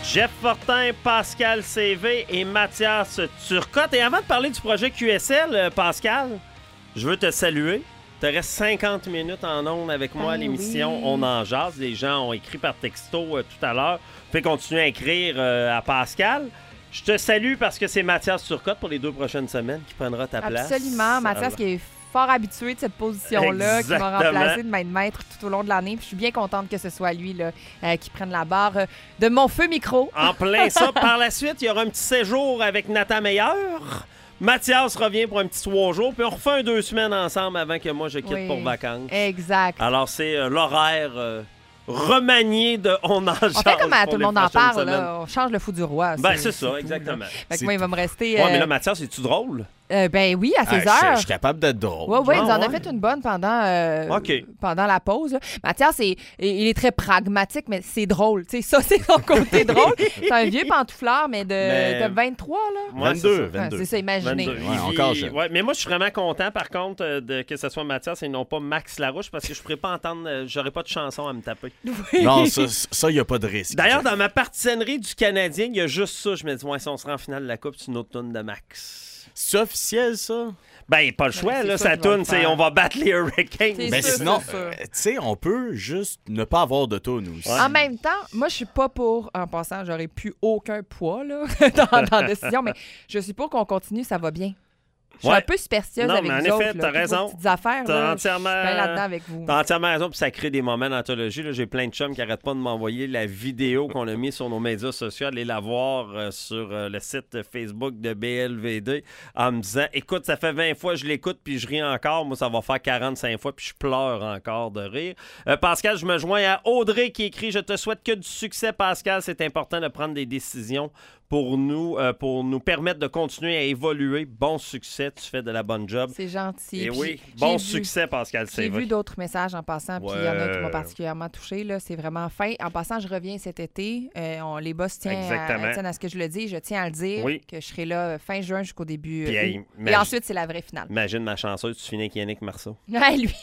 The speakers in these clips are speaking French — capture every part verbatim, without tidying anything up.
Jeff Fortin, Pascal C V et Mathias Turcotte. Et avant de parler du projet Q S L, Pascal, je veux te saluer. Tu restes cinquante minutes en ondes avec moi à l'émission oui. On en jase. Les gens ont écrit par texto euh, tout à l'heure. Vous pouvez continuer à écrire euh, à Pascal. Je te salue parce que c'est Mathias Turcotte pour les deux prochaines semaines qui prendra ta place. Absolument. Mathias Alors... qui est fort habitué de cette position-là, Exactement. qui m'a remplacé de main de maître tout au long de l'année. Puis je suis bien contente que ce soit lui là, euh, qui prenne la barre euh, de mon feu micro. En plein ça. Par la suite, il y aura un petit séjour avec Nathan Meilleur. Mathias revient pour un petit trois jours, puis on refait un deux semaines ensemble avant que moi je quitte oui, pour vacances. Exact. Alors, c'est euh, l'horaire euh, remanié de On en jase. On fait comme à tout le monde en parle, là. On change le fou du roi. Ben, c'est, c'est ça, exactement. Là. Fait que moi, il va me rester... Ouais, euh... mais là, Mathias, es-tu drôle? Euh, ben oui, à ses ah, heures. Je suis capable d'être drôle. Oui, oui, ah, il nous en ouais. a fait une bonne pendant, euh, okay. pendant la pause. Là. Mathias, est, il est très pragmatique, mais c'est drôle. T'sais, ça, c'est son côté drôle. C'est un vieux pantouflard, mais de, mais... de vingt-trois, là. Ouais, vingt-deux, c'est ça. vingt-deux. Ouais, c'est ça, imaginez. Ouais, encore jeune. Ouais, mais moi, je suis vraiment content, par contre, de, que ce soit Mathias et non pas Max Larouche, parce que je ne pourrais pas entendre, euh, j'aurais pas de chanson à me taper. Oui. Non, ça, il n'y a pas de risque. D'ailleurs, dans ma partisanerie du Canadien, il y a juste ça. Je me dis, ouais, si on se rend en finale de la Coupe, c'est une autre tourne de Max. C'est officiel, ça? Ben, pas le choix, ouais, là, ça ça tourne, c'est on va battre les Hurricanes. C'est Mais sûr, sinon, c'est sûr. euh, tu sais, on peut juste ne pas avoir de tourne aussi. En même temps, moi, je suis pas pour, en passant, j'aurais plus aucun poids là, dans, dans la décision, mais je suis pour qu'on continue, ça va bien. Je suis Ouais. un peu superstitieuse Non, avec mais en vous effet, autres. t'as là, raison. Vos petites affaires, T'as là, entièrement... je suis bien là-dedans avec vous. T'as entièrement raison, puis ça crée des moments d'anthologie. Là. J'ai plein de chums qui n'arrêtent pas de m'envoyer la vidéo qu'on a mise sur nos médias sociaux. Allez la voir euh, sur euh, le site Facebook de B L V D en me disant « Écoute, ça fait vingt fois que je l'écoute, puis je ris encore. Moi, ça va faire quarante-cinq fois, puis je pleure encore de rire. Euh, » Pascal, je me joins à Audrey qui écrit « Je te souhaite que du succès, Pascal. C'est important de prendre des décisions pour nous, euh, pour nous permettre de continuer à évoluer. Bon succès, tu fais de la bonne job. » C'est gentil. Et Puis oui, bon j'ai succès, vu, Pascal J'ai C V. vu d'autres messages en passant, puis il y en a qui Ouais. m'ont particulièrement touché. Là. C'est vraiment fin. En passant, je reviens cet été. Euh, on, les boss tiennent à, tiennent à ce que je le dis. Je tiens à le dire Oui. que je serai là fin juin jusqu'au début. Puis, euh, hey, août. imagine- Et ensuite, c'est la vraie finale. Imagine ma chanceuse, tu finis avec Yannick Marceau. Ouais, lui.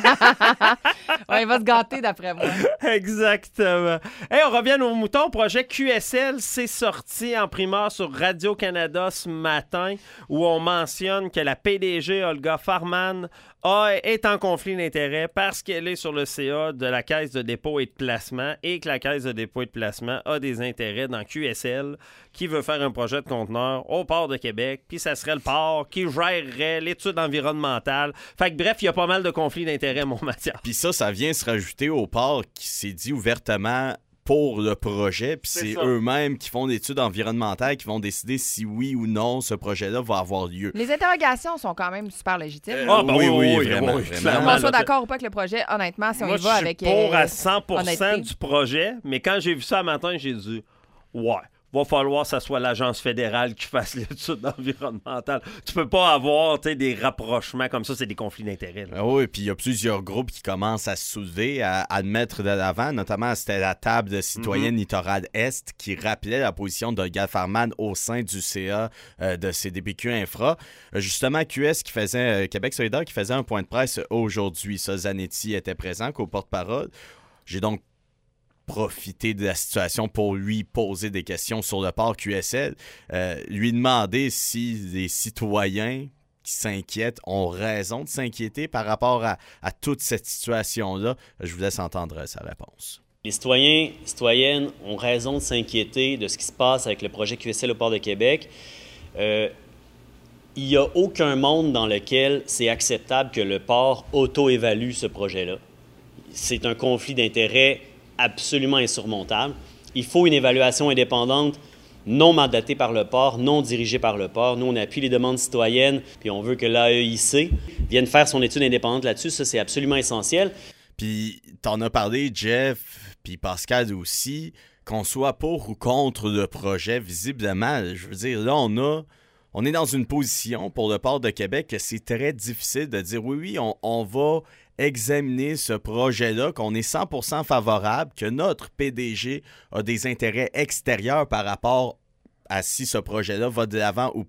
Ouais, il va se gâter d'après moi. Exactement. Hey, on revient au mouton. Projet Q S L, c'est sorti en primeur sur Radio-Canada ce matin où on mentionne que la P D G Olga Farman a, est en conflit d'intérêts parce qu'elle est sur le C A de la Caisse de dépôt et de placement et que la Caisse de dépôt et de placement a des intérêts dans Q S L qui veut faire un projet de conteneur au port de Québec, puis ça serait le port qui gérerait l'étude environnementale. Fait que bref, il y a pas mal de conflits d'intérêts, mon Mathias. Puis ça, ça vient se rajouter au port qui s'est dit ouvertement pour le projet, puis C'est c'est ça. eux-mêmes qui font l'étude environnementale qui vont décider si oui ou non ce projet-là va avoir lieu. Les interrogations sont quand même super légitimes. Euh, là. Ah, ben oui, oui, oui, vraiment, oui, vraiment. clairement. Qu'on soit là, d'accord ou pas avec le projet, honnêtement, si on Moi, y va je suis avec. pour euh, à cent pour cent honnêteté. du projet, mais quand j'ai vu ça un matin, j'ai dit « Ouais, va falloir que ça soit l'agence fédérale qui fasse l'étude environnementale. » Tu peux pas avoir tu sais, des rapprochements comme ça, c'est des conflits d'intérêts. là. Ah oui, puis il y a plusieurs groupes qui commencent à se soulever, à, à le mettre de l'avant. Notamment, c'était la table de citoyennes Mm-hmm. littorale Est qui rappelait la position de Olga Farman au sein du C A euh, de C D P Q Infra. Euh, justement, Q S qui faisait, euh, Québec solidaire qui faisait un point de presse aujourd'hui. Ça, Zanetti était présent qu'au porte-parole. J'ai donc profiter de la situation pour lui poser des questions sur le port Q S L, euh, lui demander si les citoyens qui s'inquiètent ont raison de s'inquiéter par rapport à, à toute cette situation-là. Je vous laisse entendre sa réponse. Les citoyens, citoyennes ont raison de s'inquiéter de ce qui se passe avec le projet Q S L au port de Québec. Euh, il n'y a aucun monde dans lequel c'est acceptable que le port auto-évalue ce projet-là. C'est un conflit d'intérêts absolument insurmontable. Il faut une évaluation indépendante, non mandatée par le port, non dirigée par le port. Nous, on appuie les demandes citoyennes, puis on veut que l'A E I C vienne faire son étude indépendante là-dessus. Ça, c'est absolument essentiel. Puis, t'en as parlé, Jeff, puis Pascal aussi, qu'on soit pour ou contre le projet, visiblement, je veux dire, là, on a... On est dans une position pour le port de Québec que c'est très difficile de dire oui, oui, on, on va examiner ce projet-là, qu'on est cent pour cent favorable, que notre P D G a des intérêts extérieurs par rapport à si ce projet-là va de l'avant ou pas.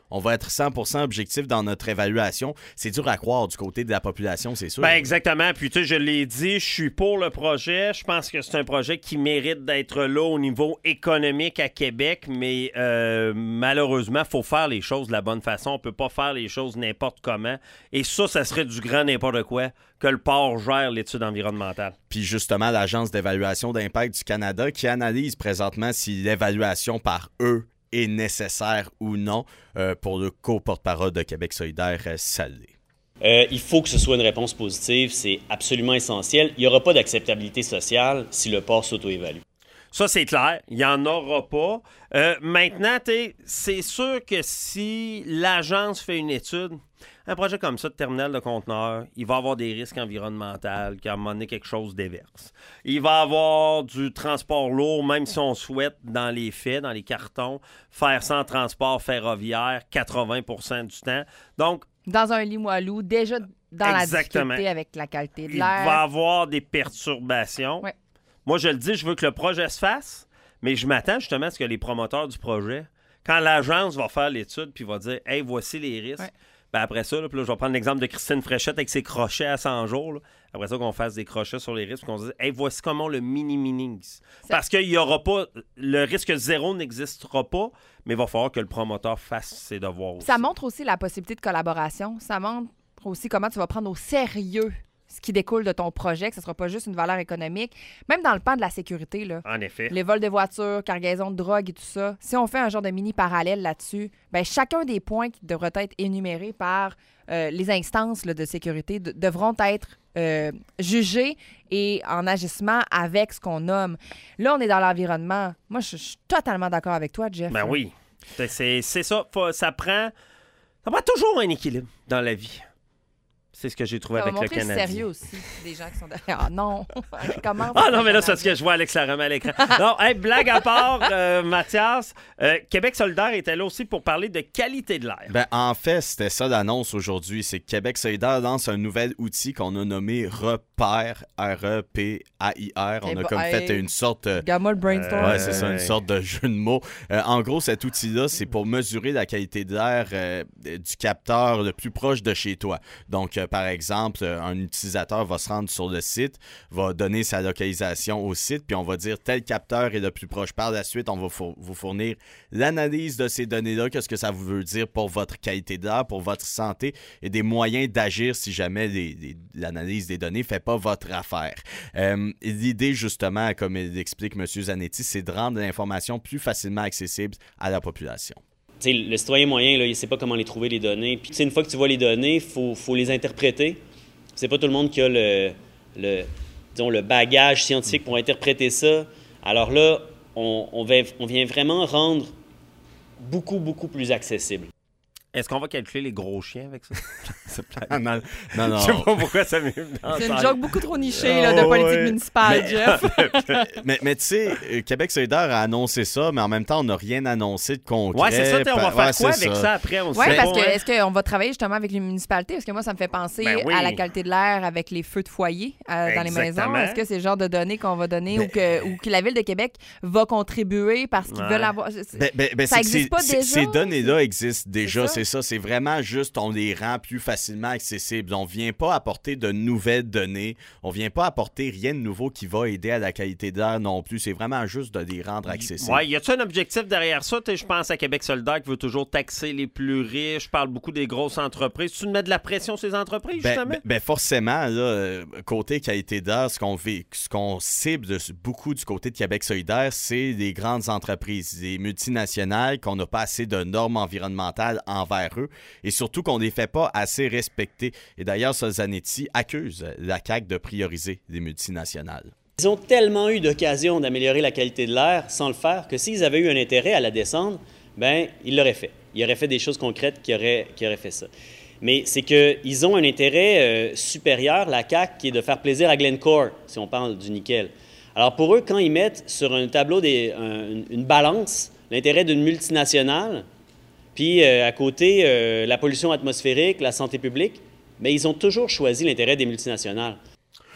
on va être cent pour cent objectif dans notre évaluation. C'est dur à croire du côté de la population, c'est sûr. Ben exactement. Puis tu sais, je l'ai dit, je suis pour le projet. Je pense que c'est un projet qui mérite d'être là au niveau économique à Québec, mais euh, malheureusement, il faut faire les choses de la bonne façon. On peut pas faire les choses n'importe comment. Et ça, ça serait du grand n'importe quoi que le port gère l'étude environnementale. Puis justement, l'Agence d'évaluation d'impact du Canada qui analyse présentement si l'évaluation par eux est nécessaire ou non euh, pour le co-porte-parole de Québec solidaire, euh, Salé. Euh, il faut que ce soit une réponse positive, c'est absolument essentiel. Il n'y aura pas d'acceptabilité sociale si le port s'auto-évalue. Ça, c'est clair. Il n'y en aura pas. Euh, maintenant, c'est sûr que si l'agence fait une étude, un projet comme ça de terminal de conteneurs, il va avoir des risques environnementaux, qu'à un moment donné, quelque chose déverse. Il va avoir du transport lourd, même si on souhaite, dans les faits, dans les cartons, faire ça en transport ferroviaire quatre-vingts pour cent du temps. Donc, dans un Limoilou, déjà dans exactement. La difficulté avec la qualité de Il l'air. va avoir des perturbations. Ouais. Moi, je le dis, je veux que le projet se fasse, mais je m'attends justement à ce que les promoteurs du projet, quand l'agence va faire l'étude puis va dire « Hey, voici les risques ouais. », ben après ça, là, puis là, je vais prendre l'exemple de Christine Fréchette avec ses crochets à cent jours. Là. Après ça, qu'on fasse des crochets sur les risques, qu'on se dise « Hey, voici comment on le minimise. » Parce qu'il y aura pas... Le risque zéro n'existera pas, mais il va falloir que le promoteur fasse ses devoirs aussi. Ça montre aussi la possibilité de collaboration. Ça montre aussi comment tu vas prendre au sérieux ce qui découle de ton projet, que ce ne sera pas juste une valeur économique. Même dans le pan de la sécurité, là, en effet. Les vols de voitures, cargaison de drogue et tout ça, si on fait un genre de mini parallèle là-dessus, ben chacun des points qui devraient être énumérés par euh, les instances là, de sécurité de, devront être euh, jugés et en agissement avec ce qu'on nomme. Là, on est dans l'environnement. Moi, je suis totalement d'accord avec toi, Jeff. Ben oui. C'est, c'est ça. Faut, ça, prend, ça prend toujours un équilibre dans la vie. C'est ce que j'ai trouvé ça avec le Canadien. C'est sérieux aussi, des gens qui sont derrière. Ah non! Comment ah non, mais là, c'est ce que je vois Alex Laramie à l'écran. Non, hey, blague à part, euh, Mathias, euh, Québec solidaire était là aussi pour parler de qualité de l'air. Ben, en fait, c'était ça l'annonce aujourd'hui. C'est que Québec solidaire lance un nouvel outil qu'on a nommé Repère, R E P A I R. On hey, a bah, comme hey, fait une sorte... Gamma le brainstorm. Euh, ouais, c'est ça, une sorte de jeu de mots. Euh, en gros, cet outil-là, c'est pour mesurer la qualité de l'air euh, du capteur le plus proche de chez toi. Donc, euh, par exemple, un utilisateur va se rendre sur le site, va donner sa localisation au site, puis on va dire tel capteur est le plus proche. Par la suite, on va four- vous fournir l'analyse de ces données-là, qu'est-ce que ça vous veut dire pour votre qualité d'air, pour votre santé, et des moyens d'agir si jamais les, les, l'analyse des données ne fait pas votre affaire. Euh, l'idée, justement, comme l'explique M. Zanetti, c'est de rendre l'information plus facilement accessible à la population. T'sais, le citoyen moyen, là, il ne sait pas comment les trouver, les données. Puis, une fois que tu vois les données, il faut, faut les interpréter. C'est pas tout le monde qui a le, le, disons, le bagage scientifique pour interpréter ça. Alors là, on, on, va, on vient vraiment rendre beaucoup, beaucoup plus accessible. Est-ce qu'on va calculer les gros chiens avec ça? non, non, non. Je sais pas pourquoi ça m'est dans C'est une joke beaucoup trop nichée là, de oh, politique ouais. municipale, mais, Jeff. mais, mais tu sais, Québec solidaire a annoncé ça, mais en même temps, on n'a rien annoncé de concret. Ouais, c'est ça. On va faire ouais, quoi avec ça. ça après? On Oui, sait parce pas, que hein? est-ce qu'on va travailler justement avec les municipalités? Parce que moi, ça me fait penser ben oui. à la qualité de l'air avec les feux de foyer euh, dans les Exactement. maisons. Est-ce que c'est le genre de données qu'on va donner ben, ou, que, ou que la Ville de Québec va contribuer parce qu'ils ouais. veulent avoir... Ben, ben, ben, ça c'est n'existe pas c'est, déjà? Ces données-là existent déjà, c'est c'est ça. C'est vraiment juste, on les rend plus facilement accessibles. On ne vient pas apporter de nouvelles données. On ne vient pas apporter rien de nouveau qui va aider à la qualité de l'air non plus. C'est vraiment juste de les rendre accessibles. Oui, y a-t-il un objectif derrière ça? Je pense à Québec solidaire qui veut toujours taxer les plus riches. Je parle beaucoup des grosses entreprises. Tu mets de la pression sur ces entreprises, Ben, justement? ben, ben forcément, là, côté qualité d'air, ce qu'on, vit, ce qu'on cible de, beaucoup du côté de Québec solidaire, c'est les grandes entreprises, les multinationales, qu'on n'a pas assez de normes environnementales envers eux et surtout qu'on ne les fait pas assez respecter. Et d'ailleurs, Zanetti accuse la C A Q de prioriser les multinationales. Ils ont tellement eu d'occasions d'améliorer la qualité de l'air sans le faire que s'ils avaient eu un intérêt à la descendre, ben ils l'auraient fait. Ils auraient fait des choses concrètes qui auraient, qui auraient fait ça. Mais c'est qu'ils ont un intérêt euh, supérieur, la C A Q, qui est de faire plaisir à Glencore, si on parle du nickel. Alors pour eux, quand ils mettent sur un tableau des, un, une balance l'intérêt d'une multinationale, puis euh, à côté euh, la pollution atmosphérique, la santé publique, bien, ils ont toujours choisi l'intérêt des multinationales.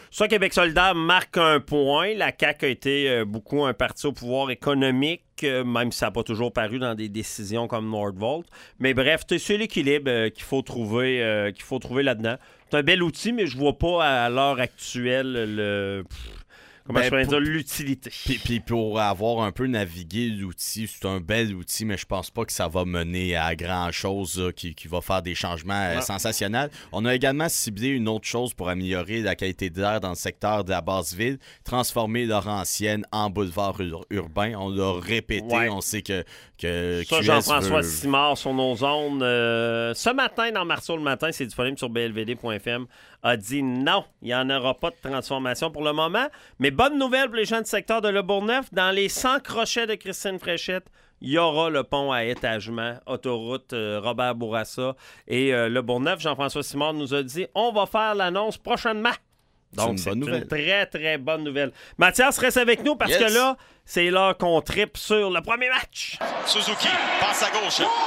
soit Québec solidaire marque un point. La C A Q a été euh, beaucoup un parti au pouvoir économique, euh, même si ça n'a pas toujours paru dans des décisions comme Nordvolt. Mais bref, c'est l'équilibre euh, qu'il faut trouver, euh, qu'il faut trouver là-dedans. C'est un bel outil, mais je vois pas à l'heure actuelle le... Pff, comment ben, je pourrais dire l'utilité. Puis, puis pour avoir un peu navigué l'outil, c'est un bel outil, mais je pense pas que ça va mener à grand-chose là, qui, qui va faire des changements euh, sensationnels. On a également ciblé une autre chose pour améliorer la qualité de l'air dans le secteur de la Basse-Ville, transformer Laurentienne en boulevard ur- urbain. On l'a répété, ouais. On sait que, que ça, Q S Jean-François veut... Simard sur nos ondes. Euh, ce matin, dans Marceau le matin, c'est disponible sur b l v d point f m, a dit non, il n'y en aura pas de transformation pour le moment. Mais bonne nouvelle pour les gens du secteur de Le Bourgneuf. Dans les cent crochets de Christine Fréchette, il y aura le pont à étagement, autoroute euh, Robert Bourassa et euh, Le Bourgneuf. Jean-François Simard nous a dit on va faire l'annonce prochainement. Donc, c'est une, c'est une très, très bonne nouvelle. Mathias, reste avec nous parce yes. que là, c'est l'heure qu'on tripe sur le premier match. Suzuki passe à gauche.